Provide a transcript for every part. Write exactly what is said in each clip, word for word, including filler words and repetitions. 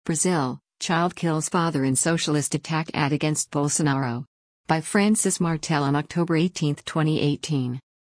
Brazil, child kills father in socialist attack ad against Bolsonaro. By Francis Martel on October eighteenth, twenty eighteen.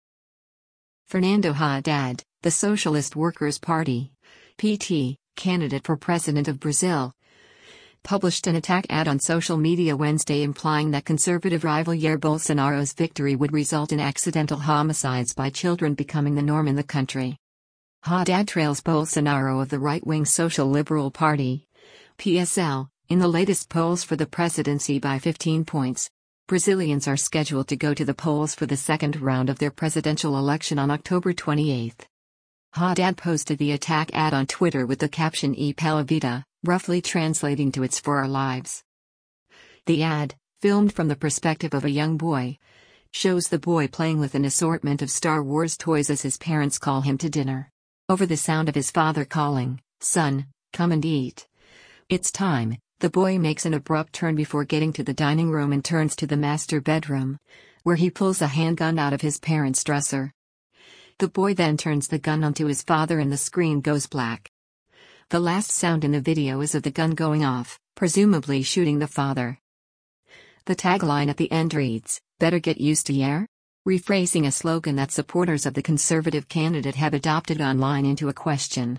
Fernando Haddad, the Socialist Workers' Party (P T) candidate for president of Brazil, published an attack ad on social media Wednesday implying that conservative rival Jair Bolsonaro's victory would result in accidental homicides by children becoming the norm in the country. Haddad trails Bolsonaro of the right-wing Social Liberal Party, P S L, in the latest polls for the presidency by fifteen points. Brazilians are scheduled to go to the polls for the second round of their presidential election on October twenty-eighth. Haddad posted the attack ad on Twitter with the caption "E pela vida," roughly translating to "It's for our lives." The ad, filmed from the perspective of a young boy, shows the boy playing with an assortment of Star Wars toys as his parents call him to dinner. Over the sound of his father calling, "Son, come and eat. It's time," the boy makes an abrupt turn before getting to the dining room and turns to the master bedroom, where he pulls a handgun out of his parents' dresser. The boy then turns the gun onto his father and the screen goes black. The last sound in the video is of the gun going off, presumably shooting the father. The tagline at the end reads, "Better get used to Jair?" rephrasing a slogan that supporters of the conservative candidate have adopted online into a question.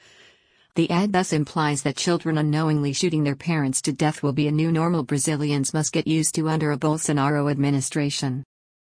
The ad thus implies that children unknowingly shooting their parents to death will be a new normal Brazilians must get used to under a Bolsonaro administration.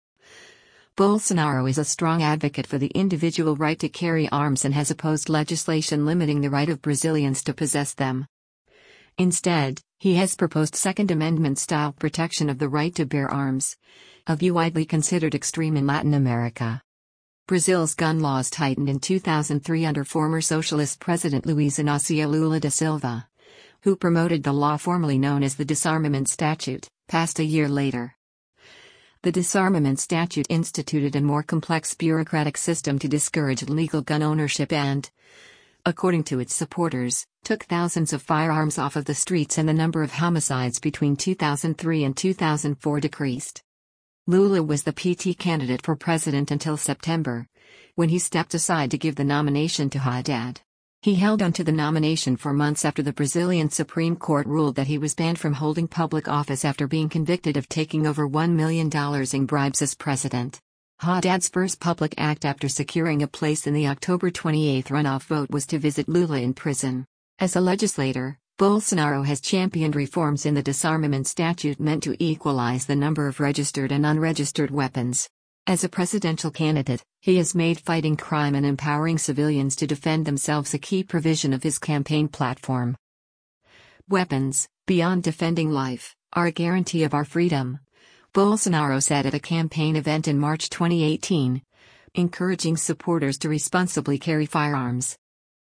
Bolsonaro is a strong advocate for the individual right to carry arms and has opposed legislation limiting the right of Brazilians to possess them. Instead, he has proposed Second Amendment-style protection of the right to bear arms, a view widely considered extreme in Latin America. Brazil's gun laws tightened in two thousand three under former socialist President Luiz Inácio Lula da Silva, who promoted the law formerly known as the Disarmament Statute, passed a year later. The Disarmament Statute instituted a more complex bureaucratic system to discourage illegal gun ownership and, according to its supporters, took thousands of firearms off of the streets, and the number of homicides between two thousand three and two thousand four decreased. Lula was the P T candidate for president until September, when he stepped aside to give the nomination to Haddad. He held onto the nomination for months after the Brazilian Supreme Court ruled that he was banned from holding public office after being convicted of taking over one million dollars in bribes as president. Haddad's first public act after securing a place in the October twenty-eighth runoff vote was to visit Lula in prison. As a legislator, Bolsonaro has championed reforms in the disarmament statute meant to equalize the number of registered and unregistered weapons. As a presidential candidate, he has made fighting crime and empowering civilians to defend themselves a key provision of his campaign platform. "Weapons, beyond defending life, are a guarantee of our freedom," Bolsonaro said at a campaign event in March twenty eighteen, encouraging supporters to responsibly carry firearms.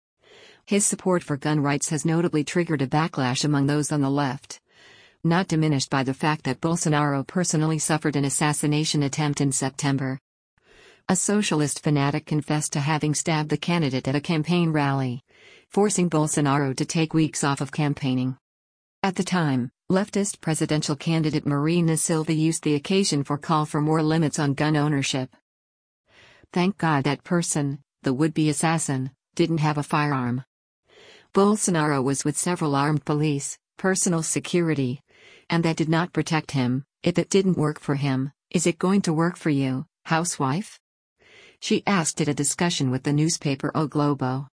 His support for gun rights has notably triggered a backlash among those on the left, not diminished by the fact that Bolsonaro personally suffered an assassination attempt in September. A socialist fanatic confessed to having stabbed the candidate at a campaign rally, forcing Bolsonaro to take weeks off of campaigning. At the time, leftist presidential candidate Marina Silva used the occasion for call for more limits on gun ownership. "Thank God that person, the would-be assassin, didn't have a firearm. Bolsonaro was with several armed police, personal security, and that did not protect him. If it didn't work for him, is it going to work for you, housewife?" she asked at a discussion with the newspaper O Globo.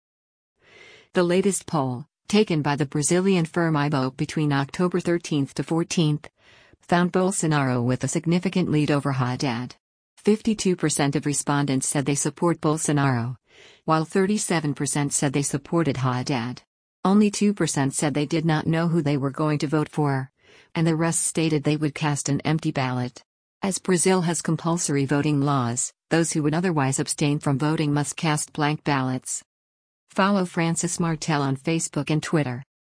The latest poll, taken by the Brazilian firm Ibope between October thirteenth to fourteenth, found Bolsonaro with a significant lead over Haddad. fifty-two percent of respondents said they support Bolsonaro, while thirty-seven percent said they supported Haddad. Only two percent said they did not know who they were going to vote for, and the rest stated they would cast an empty ballot. As Brazil has compulsory voting laws, those who would otherwise abstain from voting must cast blank ballots. Follow Francis Martel on Facebook and Twitter.